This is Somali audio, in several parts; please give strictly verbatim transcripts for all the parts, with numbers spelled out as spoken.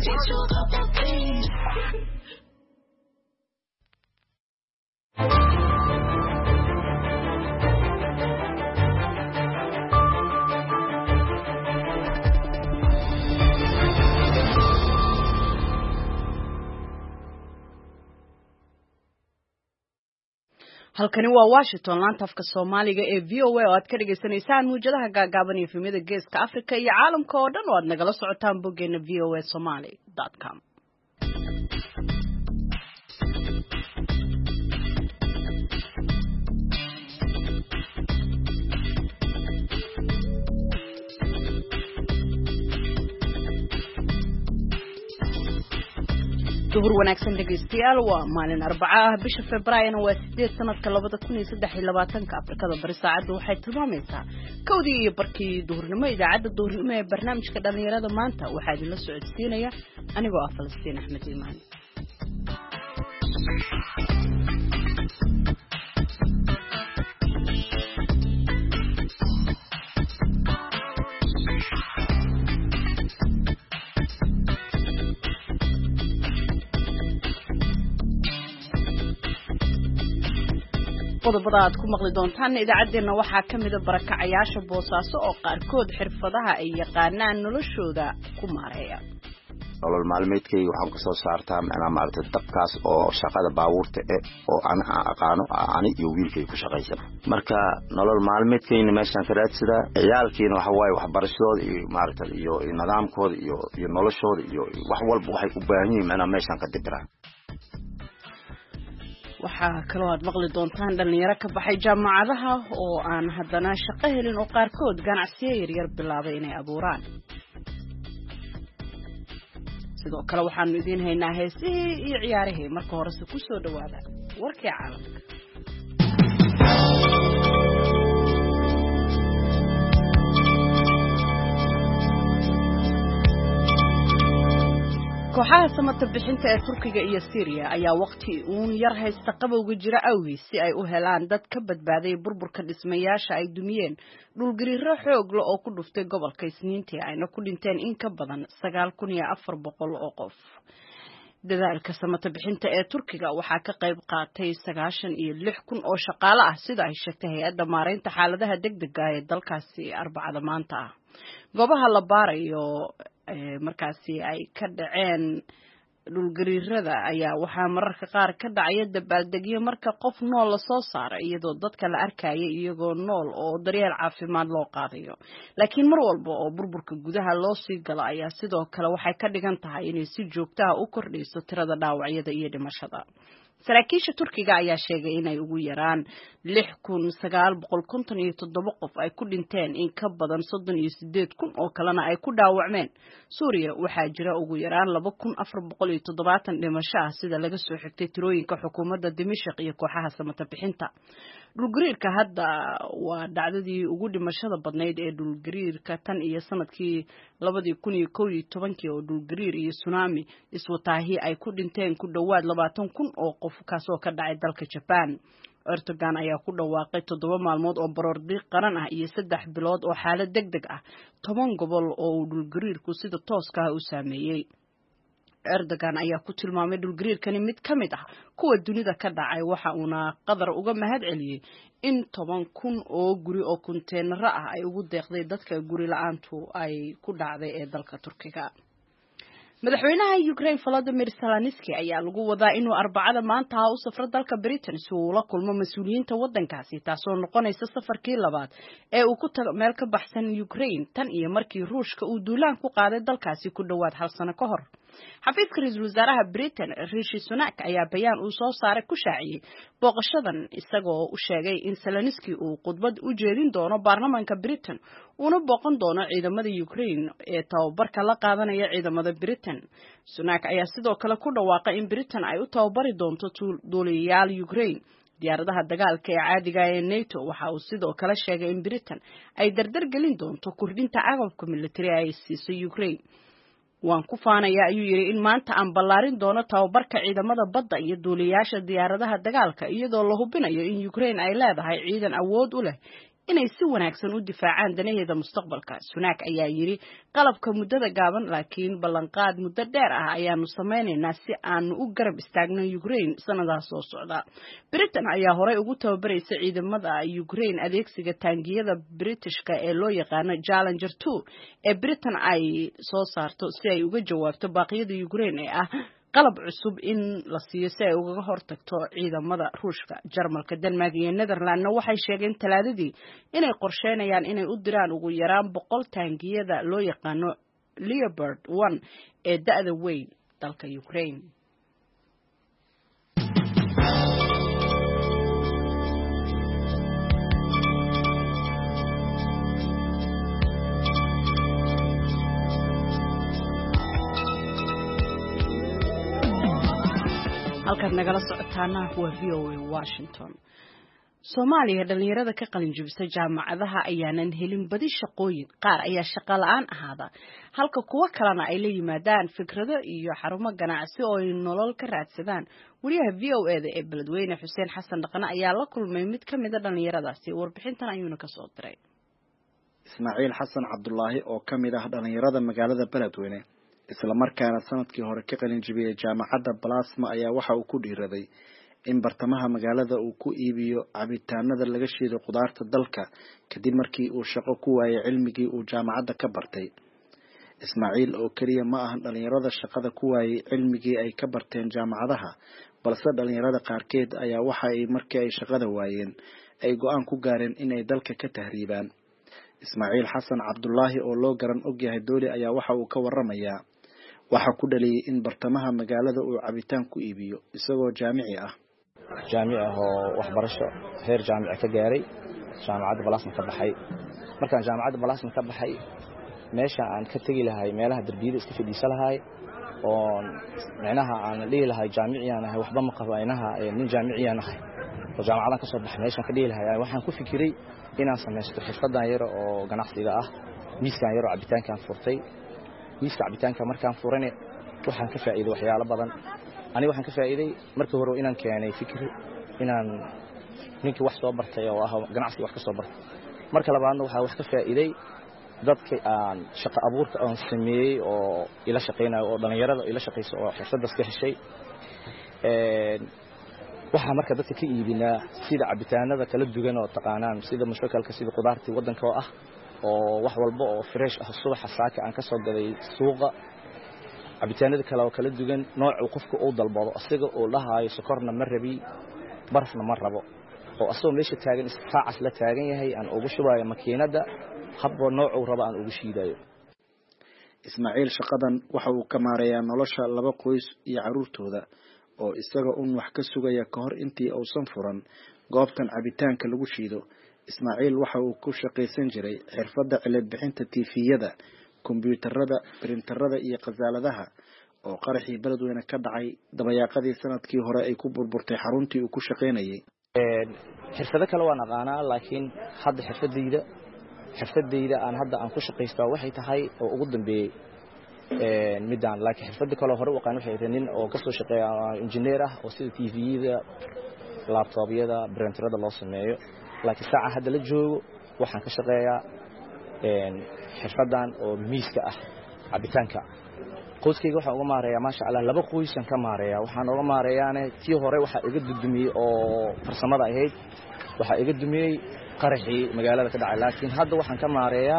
teach you a couple things. halkani waa Washington laanta afka Soomaaliga ee V O A oo aad ka dhageysanaysaan muujadaha gaagaaban iyo filimada Geeska Afrika iyo caalamka oo dhan oo aad nagala socotaan boggeena v o a somali dot com. duhur wanaagsan dhageystayaal waa maalin Arbaca ah bisha Febraayo waa sideed sanadka labada kun iyo saddex iyo labaatanka Afrikada bari saacadu waxay tilmaamaysaa kowdii iyo barkii duhurnimo idaacadda duhurnimo ee barnaamijka dhalinyarada maanta waxaa idin la socodsiinaya anigoo ah Falastiin Axmed Iimaan. qodobada aad ku maqli doontaan idaacadeena waxaa kamid ah barakacayaasha Boosaaso oo qaarkood xirfadaha ay yaqaanaan noloshooda ku maareeya. nolol maalmeedkayga waxaan ka soo saartaa macna maartay dabkaas oo shaqada baabuurta ee oo aan aqaano ani iyo wiilkay ku shaqaysan marka nolol maalmeedkayna meeshan ka raadsada ciyaalkiina waxa waaye waxbarashadooda iyo maartay iyo nidaamkooda iyo iyo noloshooda iyo wax walba waxay u baahan yihiin macna meeshan ka dibiraan. waxaa kaloo aad maqli doontaan dhalinyaro ka baxay jaamacadaha oo aan haddana shaqo helin oo qaarkood ganacsiyo yaryar bilaabay inay abuuraan. sidoo kale waxaanu idiin haynaa heesihii iyo ciyaarihii marka horese ku soo dhawaada warkii caalamka. kooxaha samata bixinta ee Turkiga iyo Syria ayaa waqti uun yar haysta qabowga jira awgiis si ay u helaan dad ka badbaaday burburka dhismayaasha ay dumiyeen dhulgariiro xoog leh oo ku dhuftay gobolka Isniintii ayna ku dhinteen in ka badan sagaal kun iyo afar boqol oo qof. dadaalka samata bixinta ee Turkiga waxaa ka qayb qaatay sagaashan iyo lix kun oo shaqaale ah sida ay sheegtay hay'adda maareynta xaaladaha degdega ee dalkaasi Arbacada maanta ah. goobaha la baarayo markaasi ay ka dhaceen dhulgariirada ayaa waxaa mararka qaar ka dhacaya dabaaldegyo marka qof nool la soo saaray iyadoo dadka la arkayay iyagoo nool oo daryeel caafimaad loo qaadayo laakiin mar walba oo burburka gudaha loo sii galo ayaa sidoo kale waxay ka dhigan tahay inay si joogto ah u kordhiso tirada dhaawacyada iyo dhimashada. saraakiisha Turkiga ayaa sheegay inay ugu yaraan lix kun sagaal boqol konton iyo toddoba qof ay ku dhinteen in ka badan soddon iyo sideed kun oo kalena ay ku dhaawacmeen. Suuriya waxaa jira ugu yaraan laba kun afar boqol iyo toddobaatan dhimasho ah sida laga soo xigtay tirooyinka xukuumadda Dimashq iyo kooxaha samata bixinta. dhulgariirka hadda waa dhacdadii ugu dhimashada badnayd ee dhulgariirka tan iyo sanadkii labada kun iyo kow iyo tobankii oo dhulgariir iyo tsunami iswataahi ay ku dhinteen ku dhawaad labaatan kun oo qof kaasoo ka dhacay dalka Japan. Erdogan ayaa ku dhawaaqay toddoba maalmood oo baroordiiq qaran ah iyo saddex bilood oo xaalad degdeg ah toban gobol oo dhulgariirku sida tooska ah u saameeyay. Erdogan ayaa ku tilmaamay dhulgariirkani mid ka mid ah kuwa dunida ka dhacay waxa uuna qadar uga mahad celiyay in toban kun oo guri oo konteenaro ah ay ugu deeqday dadka guri la'aantu ay ku dhacday ee dalka Turkiga. madaxweynaha Ukraine Volodymyr Zelensky ayaa lagu wadaa inuu Arbacada maanta u safro dalka Britain si uu la kulmo mas'uuliyiinta waddankaasi taasoo noqonaysa safarkii labaad ee uu ku tago meel ka baxsan Ukraine tan iyo markii Ruushka uu duulaan ku qaaday dalkaasi ku dhawaad hal sano ka hor. xafiiska ra'iisul wasaaraha Britain Rishi Sunak ayaa bayaan uu soo saaray ku shaaciyay booqashadan isagoo u sheegay in Zelensky uu khudbad u jeedin doono baarlamaanka Britain una booqan doono ciidamada Ukraine ee tababarka la qaadanaya ciidamada Britain. Sunak ayaa sidoo kale ku dhawaaqay in Britain ay u tababari doonto duuliyayaal Ukraine diyaaradaha dagaalka ee caadiga ah ee NATO. waxa uu sidoo kale sheegay in Britain ay dardar gelin doonto kordhinta agabka military ay siiso Ukraine. waan ku faanayaa ayuu yiri in maanta aan ballaarin doono tababarka ciidamada badda iyo duuliyayaasha diyaaradaha dagaalka iyadoo la hubinayo in Ukraine ay leedahay ciidan awood u leh inay si wanaagsan u difaacaan danaheeda mustaqbalka. Sunak ayaa yiri qalabka muddada gaaban laakiin ballanqaad muddo dheer ah ayaanu sameynaynaa si aanu u garab istaagno Ukraine sanadaha soo socda. Britain ayaa horey ugu tababaraysay ciidamada Ukraine adeegsiga taangiyada Britishka ee loo yaqaan Challenger two ee Britain ay soo saarto si ay uga jawaabto baaqyada Ukraine ee ah qalab cusub in la siiyo si ay uga hortagto ciidamada Ruushka. Jarmalka, Denmark iyo Netherland waxay sheegeen Talaadadii inay qorsheynayaan inay u diraan ugu yaraan boqol taangiyada loo yaqaan Leopard one ee da'da weyn dalka Ukraine. halkaad nagala socotaana waa V O A Washington. Soomaaliya dhalinyarada ka qalin jabisay jaamacadaha ayaanan helin badi shaqooyin, qaar ayaa shaqo la'aan ahaada halka kuwa kalena ay la yimaadaan fikrado iyo xarumo ganacsi oo ay nolol ka raadsadaan. wariyaha V O A da ee Beledweyne Xuseen Xasan Dhaqane ayaa la kulmay mid ka mid ah dhalinyaradaasi, warbixintan ayuuna ka soo diray. Ismaaciil Xasan Cabdullaahi oo ka mid ah dhalinyarada magaalada Beledweyne isla markaana sanadkii hore ka qalin jabiyay jaamacadda Plasma ayaa waxa uu ku dhiiraday in bartamaha magaalada uu ku iibiyo cabitaanada laga shiido qudaarta dalka kadib markii uu shaqo ku waayay cilmigii uu jaamacadda ka bartay. Ismaaciil oo kaliya ma ahan dhalinyarada shaqada ku waayay cilmigii ay ka barteen jaamacadaha, balse dhalinyarada qaarkeed ayaa waxa ay markii ay shaqada waayeen ay go'aan ku gaareen in ay dalka ka tahriibaan. Ismaaciil Xasan Cabdullaahi oo loo garan og yahay dooli ayaa waxa uu ka waramayaa waxa ku dhaliyay in bartamaha magaalada uu cabitaan ku iibiyo isagoo jaamici ah. jaamici ah oo waxbarasho heer jaamici ka gaaray, jaamacadda Plasma ka baxay. Markaan jaamacadda Plasma ka baxay, meesha aan ka tagi lahay meelaha darbiyada iska fadhiisan lahay oo macnaha aan dhihi lahay jaamiciyaan ahay waxba ma qabaynaha nin jaamiciyaan ahay oo jaamacadan ka soo baxay meeshan ka dhihi lahay waxaan ku fikiray inaan sameeyo xirfadan yar oo ganacsiga ah. miiskan yar oo cabitaankan furtay, miiska cabitaanka markaan furane waxaan ka faa'iiday waxyaalo badan. Ani waxaan ka faa'iiday markii hore inaan keenay fikir inaan ninkii wax soo bartay oo ah ganacsi wax ka soo bartay. Marka labaadna waxa wax ka faa'iiday dadka aan shaqo abuurka aan sameeyay oo ila shaqeynaayo oo dhalinyarada ila shaqeyso oo xirfadaas ka heshay. ee waxa marka dadka ka iibinaa sida cabitaanada kala duwan oo taqaanaan sida mushkalka sida qudaartii wadanka oo ah oo wax walba oo fresh ah subaxa saaka aan ka soo gaday suuqa. cabitaanada kala oo kala duwan nooc uu qofku uu dalbado asiga oo lahaayo sokorna ma rabi barafna ma rabo oo asoo meesha taagan isfaacas la taagan yahay aan ugu shubayo makiinada habbo nooc uu rabo aan ugu shiidayo. Ismaaciil shaqadan waxa uu ka maareeyaa nolosha laba qoys iyo caruurtooda oo isaga un wax ka sugaya ka hor intii uusan furan goobtan cabitaanka lagu shiido. Ismaaciil waxa uu ku shaqaysan jiray xirfadda cilad bixinta T V-yada, kombiyuutarada, printerada iyo qasaaladaha oo qaraxii Beledweyne ka dhacay dabayaaqadii sanadkii hore ay ku burburtay xaruntii uu ku shaqaynayay. ee xirfado kale waan aqaanaa laakiin hadda xirfadayda xirfadayda aan hadda aan ku shaqaystaa waxay tahay oo ugu dambeeyay ee midaan laakiin xirfada kale hore u aqaan waxay nin oo ka soo shaqeeya engineer ah oo sida T V-yada, laptop-yada, printerada loo sameeyo. laakiin saaca hadda la joogo waxaan ka shaqeeyaa een xirfadan oo miiska ah cabitaanka. qoyskayga waxaan uga maareeyaa maasha Allah laba qoysan ka maareeyaa. waxaan uga maareeyaane tii hore waxa iga dudumiyay oo farsamada ahayd waxa iga dumiyay qaraxii magaalada ka dhacay, laakiin hadda waxaan ka maareeyaa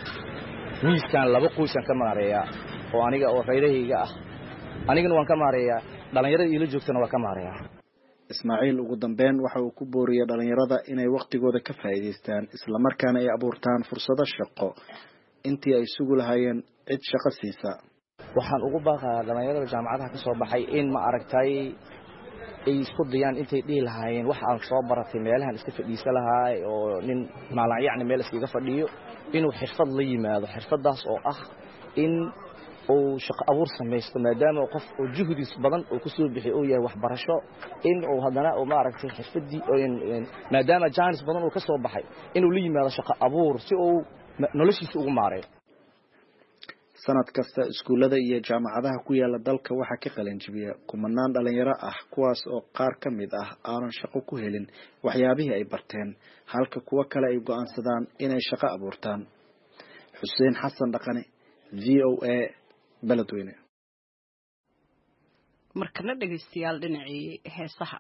miiskan laba qoysan ka maareeyaa oo aniga oo reerahayga ah. anigana waan ka maareeyaa dhalinyarada ila joogtana waa ka maareeyaa. Ismaaciil ugu dambeyn waxa uu ku booriyay dhalinyarada inay waqtigooda ka faa'iideystaan isla markaana ay abuurtaan fursado shaqo intii ay sugu lahaayeen cid shaqo siisa. waxaan ugu baaqaa dhalinyarada jaamacadaha ka soo baxay in ma aragtay ay isku dayaan intay dhihi lahaayeen wax aan soo baratay meelahan iska fadhiisan lahaay oo nin maalan yacni meel iskaga fadhiyo inuu xirfad la yimaado. xirfadaas oo ah in uu shaqo abuur samaysto maadaama qof oo juhdiis badan oo ku soo bixi oo yahay waxbarasho in uu hadana oo ma aragtay xirfadii maadaama jaanis badan oo ka soo baxay inuu la yimaado shaqo abuur si uu noloshiisa ugu maareeyo. sanad kasta iskuullada iyo jaamacadaha ku yaala dalka waxaa ka qalin jibiya kumanaan dhalinyaro ah kuwaas oo qaar ka mid ah aanan shaqo ku helin waxyaabihii ay barteen halka kuwo kale ay go-aansadaan inay shaqo abuurtaan. xuseen xasan dhaqane, v o a, Beledweyne. markana dhegeystayaal dhinacii heesaha.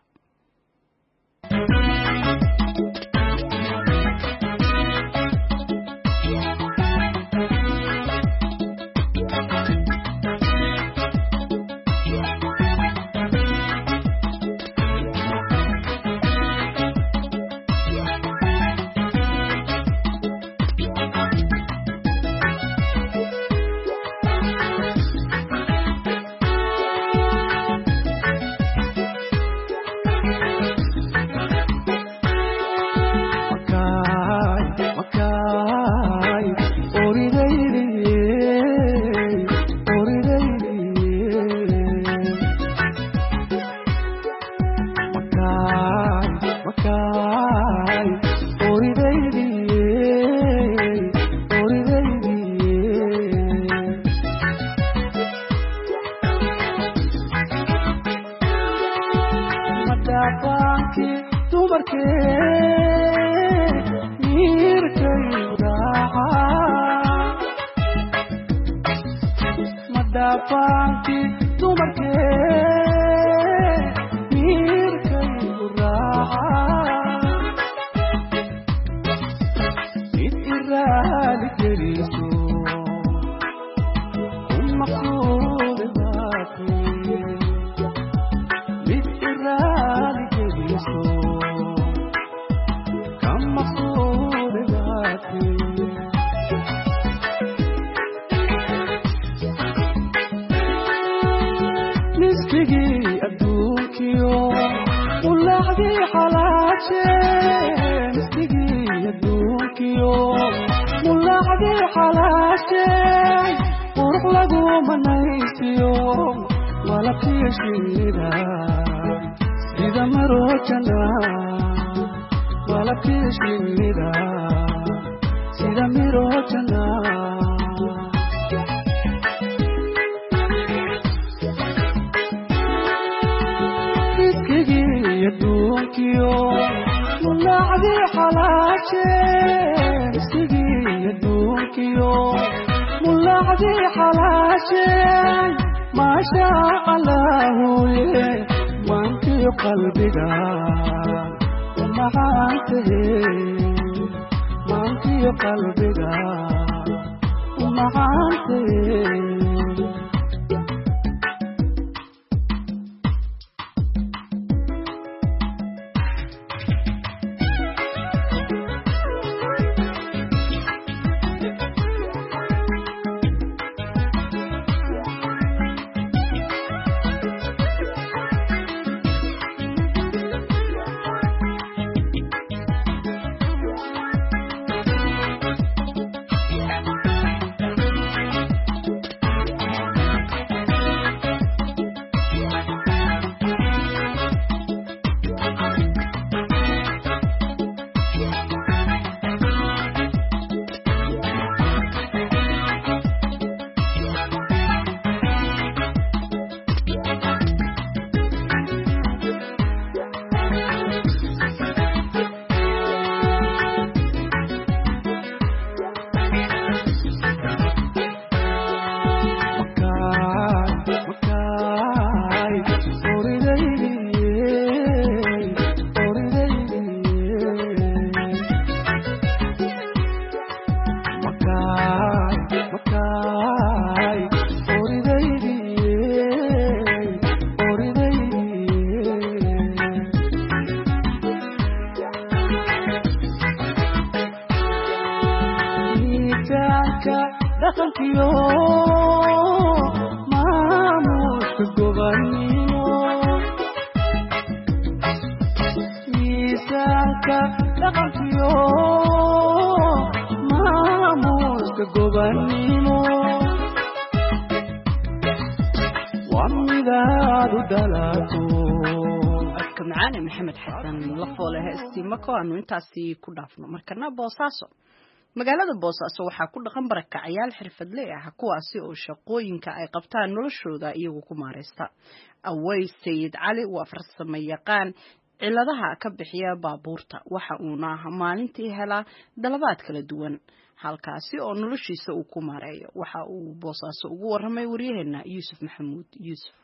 maxamed xasan la foole heestii mako aanu intaasi ku dhaafno. markana boosaaso magaalada Boosaaso waxaa ku dhaqan barakacayaal xirfadle ah kuwaasi oo shaqooyinka ay qabtaan noloshooda iyagu ku maareysta. Aways Sayid Cali waa farsamo yaqaan ciladaha ka bixiya baabuurta waxa uuna maalintii helaa dalabaad kala duwan halkaasi oo noloshiisa uu ku maareeyo. Waxa uu Boosaaso ugu waramay wariyaheena Yuusuf Maxamuud Yuusuf.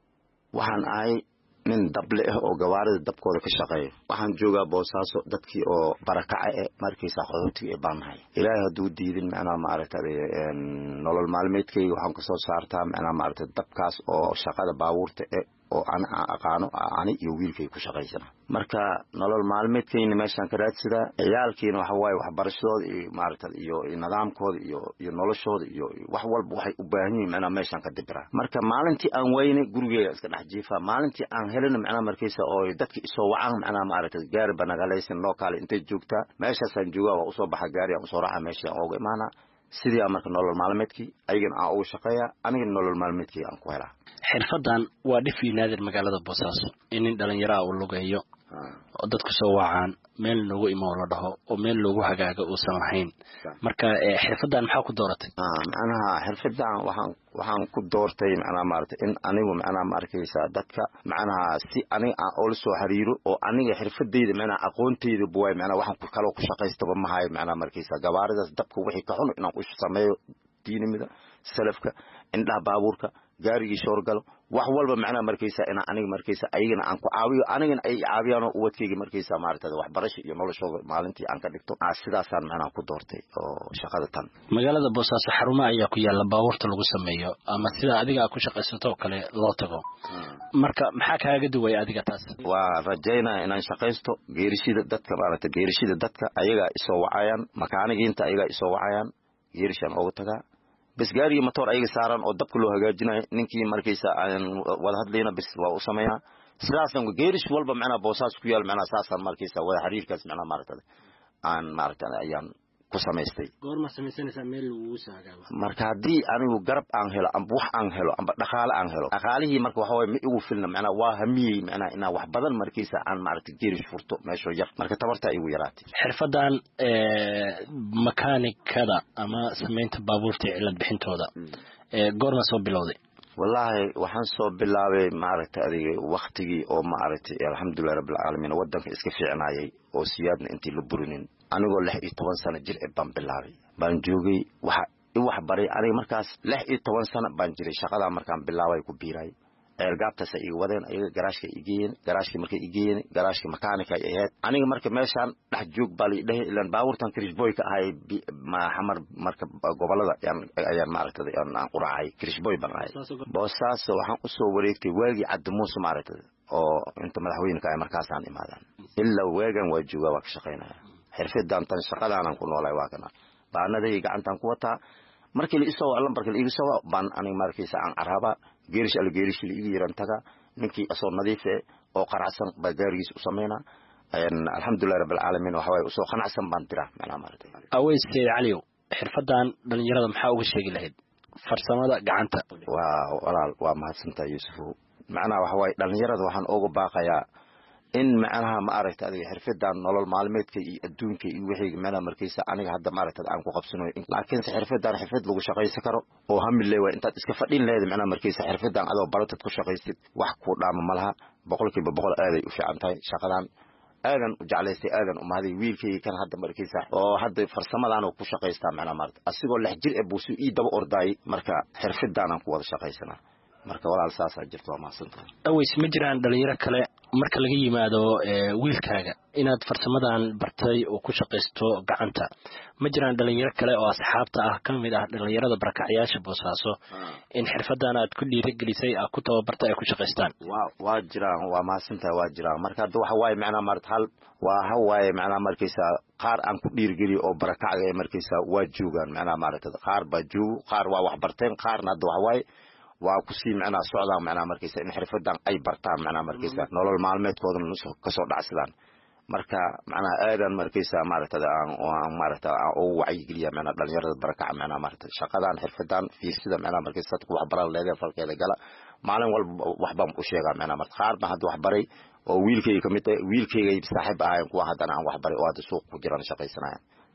waxaan ahay nin dable ah oo gawaarida dabkooda ka shaqeeyo. waxaan joogaa Boosaaso dadkii oo barakaca ee markiisa qaxootiga ee baanahay. ilaahay haduu diidin macna maaragtay nolol maalmeedkayga waxaan ka soo saartaa macna maaragtay dabkaas oo shaqada baabuurta ee oo aan aqaano ani iyo wiilkay ku shaqeysana. marka nolol maalmeedkayna meeshan ka raadsada ciyaalkiina waxa way waxbarashadooda iyo maaragtay iyo nidaamkooda iyo iyo noloshooda iyo wax walba waxay u baahan yihiin macna meeshan ka dibra. marka maalintii aan weyne gurigeega iska dhax jiifa maalintii aan helin macna markiisa oo dadka isoo wacaan macna maaragtay gaar banagalaysan local intay joogtaa meeshaasaan joogaa waa usoo baxa gaari aan usoo raaxa meesha oo imaana sidii marka nolol maalmeedkii aygan aan ugu shaqeeya aniga nolol maalmeedkii aan ku helaa. xirfadan waa dhif naadir magaalada Boosaaso in dhalinyaro uu lugeeyo oo dadku soo wacaan meel loogu imoo la dhaho oo meel loogu hagaaga oo san lahayn. marka xirfadan maxaa ku dooratay? ah macnaha xirfadan waxaan waxaan ku doortay macnaha maartay in anigu macnaha markaysa dadka macnaha si aniga aan oo soo xiriiro oo aniga xirfadeyda macnaha aqoonteyda buway macnaha waxaan ku kala ku shaqeystaba ma hayo macnaha markaysa gawaaridaas dabka wixii ka xun inaan u sameeyo diinimada salafka indhaha baabuurka gaarigi shoorgalo wax walba macnaha markaysa ina aniga markaysa ayagana aan ku caawiyo anigana ay caawiyaan oo wadkayga markaysa maartay waxbarasho iyo noloshooda maalintii aan ka dhigto sidaasaan macnaha ku doortay oo shaqada tan. magaalada Boosaaso xarumo ayaa ku yaala baabuurta lagu sameeyo ama sida adiga ku shaqeysato kale loo tago. marka maxaa kaaga duway adiga taas? waa rajayna inaan shaqeysto geerishida dadka maartay geerishida dadka ayaga isoo wacayaan makaanigiinta ayaga isoo wacayaan geerishan ugu tagaa bas gaariga motor ayaga saaran oo dabka loo hagaajinayo ninkii markaysa aan wada hadlayna bas waa u sameeyaa sidaasan geerish walba macna Boosaaso ku yaal macna saasan markaysa wada xiriirkaas macna maartay aan maartay ayaan ku sameystay. goorma sameysanaysa meel uu saagaabo? marka hadii anigu garab aan helo amba wax aan helo amba dhaqaale aan helo dhaqaalihii marka waxa way ma igu filna macna waa hamiyay macna ina wax badan markaysa aan maartay geerish furto meesho yar marka tabarta igu yaraatay. xirfadan ee makaanikada ama sameynta baabuurta cilad bixintooda ee goorma soo bilowday? wallahi waxaan soo bilaabay maaragtay adiga waqtigii oo maaragtay alxamdulillah rabbil alamin wadanka iska fiicnaayay oo siyaadna intii la burinin anigoo lix iyo toban sano jir ee baan bilaabay baan joogay waxa i wax baray aniga markaas lix iyo toban sano baan jiray shaqada markaan bilaabay ku biiray eergaabtaas ay wadeen ayaga garaashka igeen garaashka markay igeen garaashka makaanika ay ahayd aniga marka meeshan dhax joog baa la dhahay ilaan baabuurtan Krishboy ka ahay ma xamar marka gobolada ayaan maaragtay aan quraacay Krishboy baan ahay. Boosaaso waxaan u soo wareegtay waagi Cabdi Muuse maaragtay oo inta madaxweynka ay markaasaan imaadaan ilaa waagan waa joogaa waa ka shaqeynaa xirfadan tan shaqadaan ku noolay waa kana baanaday gacantan ku wataa markii la isoo lambarka la iga soo baan aniga markiisa aan araba geerish al geerish la iga yaran taga ninkii asoo nadiif ah oo qaracsan bagaarigiis u sameeyna ayaan alxamdulillah rabbil alamin waxa way usoo qanacsan baan tira macna maartay. Aways Sayid Cali xirfadan dhalinyarada maxaa uga sheegi lahayd farsamada gacanta? waa walaal waa mahadsantahay Yuusuf macna waxa way dhalinyarada waxaan uga baaqayaa in macnaha ma aragtay adiga xirfadan nolol maalmeedka iyo adduunka iyo wixii macna markaysa aniga hadda ma aragtay aan ku qabsanayo laakiin xirfadan xirfad lagu shaqeysan karo oo hamile way inta iska fadhin leeyahay macna markaysa xirfadan adoo baratad ku shaqeysid wax ku dhaama malaha boqolkiiba boqol aaday u fiican tahay shaqadan aadan u jeclaystay aadan u mahday wiilkay kan hadda markaysa oo hadda farsamadan ku shaqeystaa macna maartay asigoo lix jir ee buusu ii daba orday marka xirfadan aan ku wada shaqeysanaa marka walaal saasa jirto ma santaa. Aways ma jiraan dhalinyaro kale marka laga yimaado wiilkaaga inaad farsamadan bartay oo ku shaqeysto gacanta ma jiraan dhalinyaro kale oo asxaabta ah kamid ah dhalinyarada barakacayaasha Boosaaso in xirfadan aad ku dhiirigelisay aad ku tababartay ay ku shaqeystaan? waa waa jiraan waa ma santaa waa jiraan marka waxa way macna maartay hal waa hawaay macna markaysa qaar aan ku dhiirigeliyo oo barakacaga ee markaysa waa joogan macna maartay qaar ba joog qaar waa wax barteen qaarna hadda waxa way waa ku sii macna socdaan macna markaysa in xirfadan ay bartaan macna markaysa nolol maalmeedkooda ka soo dhacsadaan marka macna aadan markaysa maaragtay aan maaragtay oo wacyi geliya macna dhalinyarada barakaca macna maaragtay shaqadan xirfadan fiirsida macna markaysa dadku wax baran leeyahay falkeeda gala maalin walba wax baan u sheegaa macna markay qaar ba hadda wax baray oo wiilkayga kamid ah wiilkayga saaxiib ahayn kuwa hadana aan wax baray oo hadda suuq ku jiraan shaqaysanayaan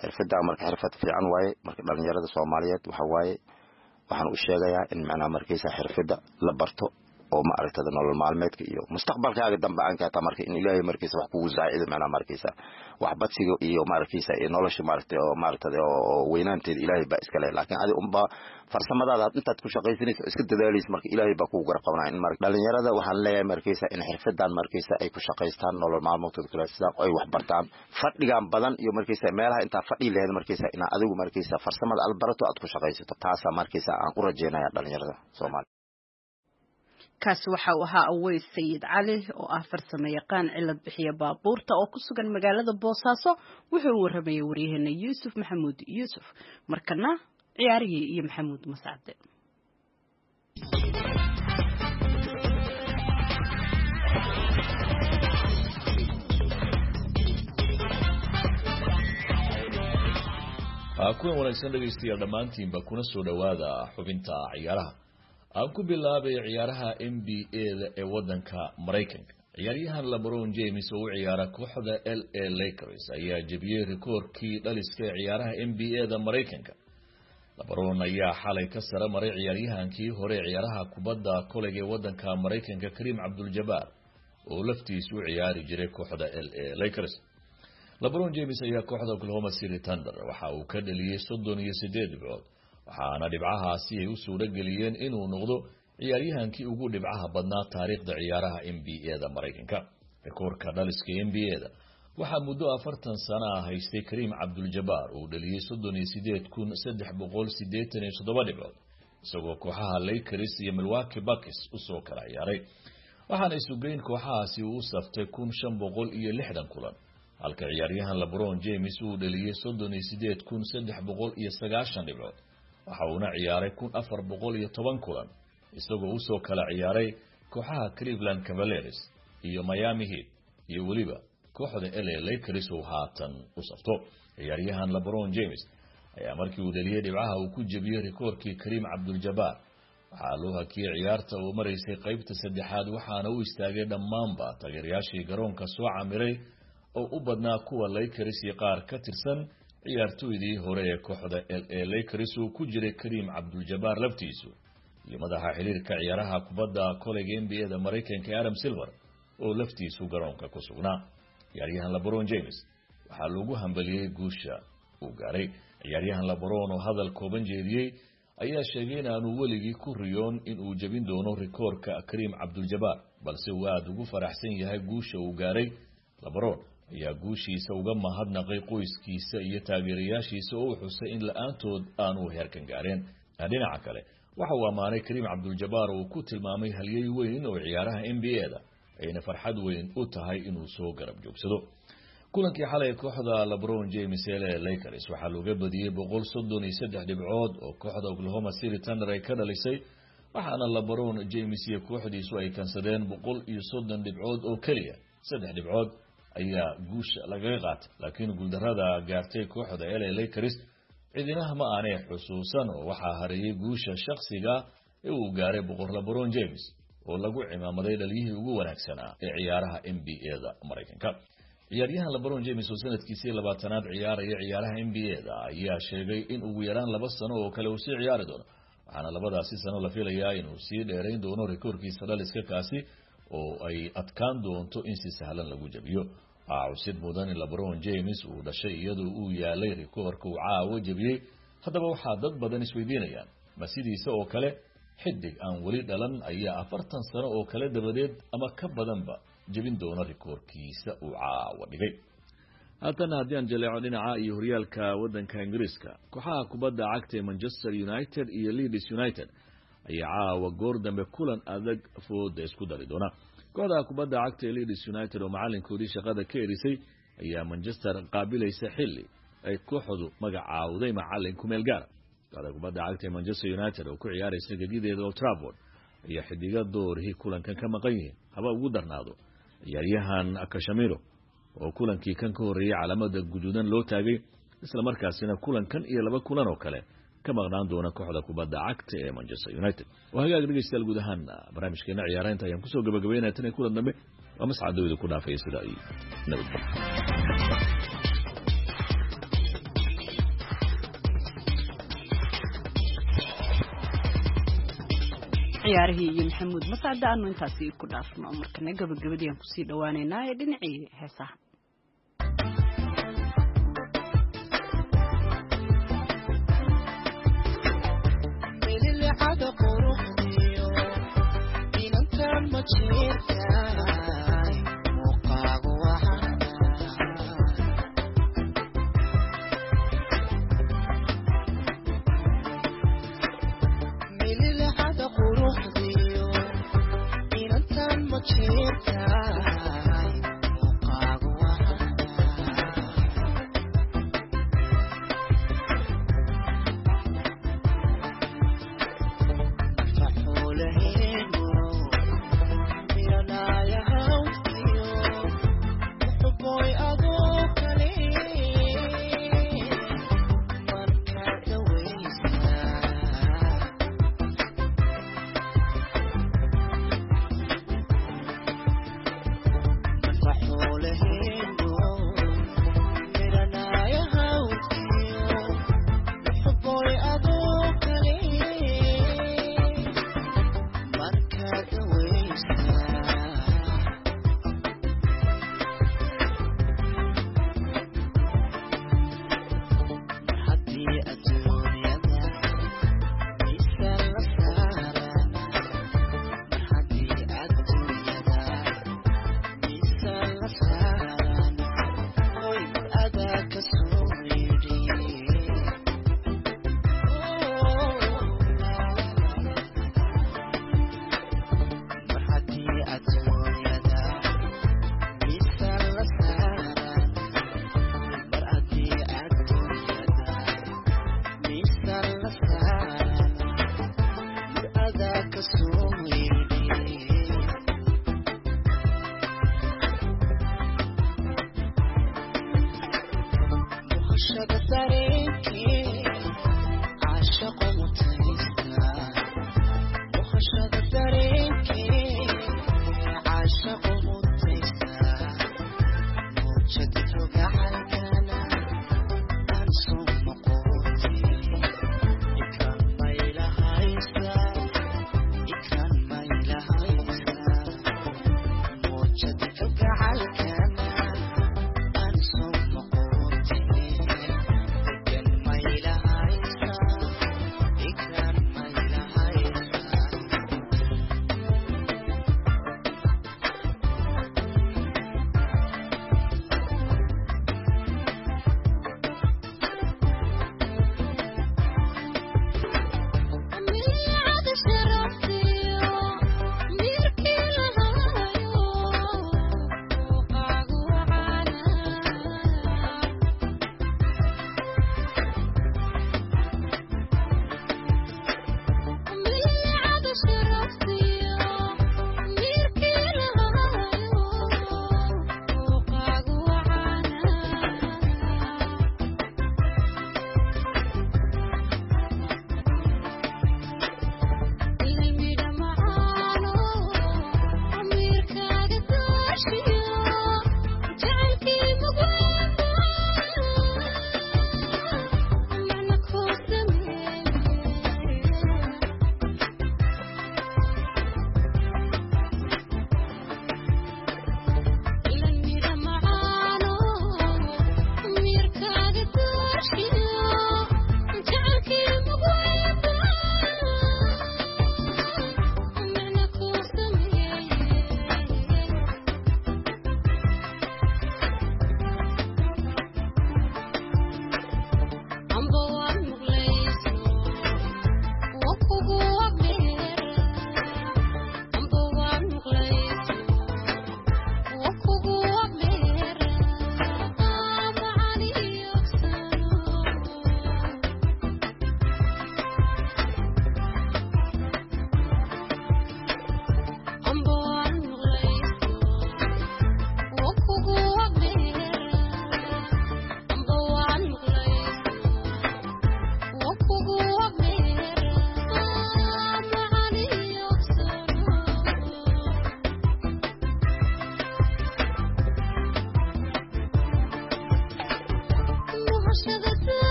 xirfada marka xirfad fiican waaye marka dhalinyarada Soomaaliyeed waxa waaye waxaan u sheegayaa in macna markaysa xirfada la barto oo ma aragtada nolol maalmeedka iyo mustaqbalkaaga dambe aan ka taa marka in Ilaahay markaysa wax kugu zaacido macna markaysa wax badsiga iyo markaysa ee nolosha maartay oo maartay oo weynaanteed Ilaahay ba iska leh laakiin adi umba farsamadaada intaad ku shaqaysanayso iska dadaalayso marka Ilaahay ba kugu garab qabanaa in marka dhalinyarada waxaan leeyahay markaysa in xirfadan markaysa ay ku shaqaystaan nolol maalmeedkooda kala sida ay wax bartaan fadhigan badan iyo markaysa meelaha inta fadhi leeyahay markaysa in adigu markaysa farsamada albarato aad ku shaqaysato taasa markaysa aan u rajeenayaa dhalinyarada Soomaaliyeed kaas waxa uu ahaa Aweys Sayid Cali oo ah farsamo yaqaan cilad bixiya baabuurta oo ku sugan magaalada Boosaaso wuxuu waramayay wariyahana Yuusuf Maxamuud Yuusuf markana ciyaarihii iyo Maxamuud Mascade kuwan wanaagsan dhageystayaal dhammaantiinba kuna soo dhawaada xubinta ciyaaraha aan ku bilaabay ciyaaraha N B A-da ee wadanka Mareykanka ciyaaryahan LeBron James oo u ciyaara kooxda L A Lakers ayaa jabiyay rikoorkii dhaliska ee ciyaaraha N B A-da Mareykanka LeBron ayaa xalay ka sare maray ciyaaryahankii hore ciyaaraha kubadda koleyga ee wadanka Mareykanka Kareem Abdul-Jabbar oo laftiisu u ciyaari jiray kooxda L A Lakers LeBron James ayaa kooxda Oklahoma City Thunder waxa uu ka dhaliyay soddon iyo siddeed dhibcood waxaana dhibcahaasi ay u suura galiyeen inuu noqdo ciyaaryahankii ugu dhibcaha badnaa taariikhda ciyaaraha N B A-da Mareykanka rikoorka dhaliska N B A-da waxa muddo afartan sano ah haystay Kareem Abdul-Jabbar oo dhaliyay soddon iyo siddeed kun saddex boqol siddeetan iyo toddoba dhibcood isagoo kooxaha Lakers iyo Milwaukee Bucks u soo kala ciyaaray waxaana isugeyn kooxahaasi uu saftay kun shan boqol iyo lixdan kulan halka ciyaaryahan LeBron James uu dhaliyay soddon iyo siddeed kun saddex boqol iyo sagaashan dhibcood waxa uuna ciyaaray kun afar boqol iyo toban kulan isagoo u soo kala ciyaaray kooxaha Cleveland Cavaliers iyo Miami Heat iyo waliba kooxda L A Lakers oo haatan u safto ciyaaryahan LeBron James ayaa markii uu dhaliyay dhibcaha uu ku jabiyay rikoorkii Kareem Abdul-Jabbar waxaa loo hakiyay ciyaarta oo maraysay qaybta saddexaad waxaana uu istaagay dhammaanba taageerayaashii garoonka soo camiray oo u badnaa kuwa Lakers iyo qaar ka tirsan ciyaartoydii hore ee kooxda L A Lakers oo ku jiray Kareem Abdul-Jabbar laftiisu iyo madaxa xiriirka ciyaaraha kubadda koleyga N B A-da Mareykanka Adam Silver oo laftiisu garoonka ku sugnaa ciyaaryahan LeBron James waxaa lagu hambaliyay guusha uu gaaray ciyaaryahan LeBron oo hadal kooban jeediyay ayaa sheegay in aanu weligii ku riyoon in uu jabin doono rikoorka Kareem Abdul-Jabbar balse uu aad ugu faraxsan yahay guusha uu gaaray LeBron ayaa guushiisa uga mahadnaqay qoyskiisa iyo taageerayaashiisa oo xusay in la'aantood aanu heerkan gaareen dhinaca kale waxa uu amaanay Kareem Abdul-Jabbar oo ku tilmaamay halyay weyn oo ciyaaraha N B A-da ayna farxad weyn u tahay inuu soo garab joogsado kulankii xalay kooxda LeBron James ee Lakers waxa looga badiyay boqol soddon iyo saddex dhibcood oo kooxda Oklahoma City Thunder ay ka dhalisay waxaana LeBron James iyo kooxdiisu ay kansadeen boqol iyo soddon dhibcood oo kaliya saddex dhibcood ayaa guusha laga qaatay laakiin guuldarrada gaartay kooxda L A Lakers cidinaha ma aanay xusuusan oo waxaa hareeyay guusha shakhsiga ee uu gaaray boqor LeBron James oo lagu cimaamaday dhaliyihii ugu wanaagsanaa ee ciyaaraha N B A-da Mareykanka ciyaaryahan LeBron James oo sanadkiisii labaatanaad ciyaaraya ciyaaraha N B A-da ayaa sheegay in ugu yaraan laba sano oo kale uu sii ciyaari doono waxaana labadaasi sano la filayaa inuu sii dheerayn doono rikoorkiisa dhaliska kaasi oo ay adkaan doonto in si sahlan lagu jabiyo cawsid mudan in LeBron James uu dhashay iyadoo uu yaalay rikoorka uu caawa jabiyay haddaba waxaa dad badan isweydiinayaan ma sidiisa oo kale xidig aan weli dhalan ayaa afartan sano oo kale dabadeed ama ka badanba jabin doona rikoorkiisa uu caawa dhigay haatan haddii aan jaleeco dhinaca iyo horyaalka wadanka Ingiriiska kooxaha kubadda cagta ee Manchester United iyo Leeds United ayaa caawa goor dambe kulan adag fooda isku dari doona kooxda kubadda cagta ee Leeds United oo macalinkoodii shaqada ka erisay ayaa Manchester qaabilaysa xilli ay kooxdu magacaawday macalin ku meel gaar kooxda kubadda cagta ee Manchester United oo ku ciyaaraysa gagideeda Old Trafford ayaa xidiga doorihii kulankan ka maqan yihiin haba ugu darnaado ciyaaryahan Casemiro oo kulankii kan ka horeeyay calaamada guduudan loo taagay isla markaasina kulankan iyo laba kulan oo kale ka maqnaan doona kooxda kubadda cagta ee Manchester United waa hagaag dhageystayaal guud ahaan barnaamijkeena ciyaaraynta ayaan kusoo gabagabeynaa tan kulan dambe waa mascadooda ku dhaafay sida ay nabad ciyaarihii iyo maxamuud mascada aanu intaasi ku dhaafno markana gabagabadii aan kusii dhawaaneynaa ee dhinacii heesaha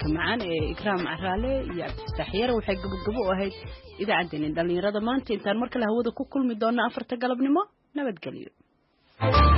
macaan ee ikraam caraale iyo cabdifataax yare waxay gabagabo u ahayd idaacaddeenin dhallinyarada maanta intaan mar kale hawada ku kulmi doona afarta galabnimo nabadgelyo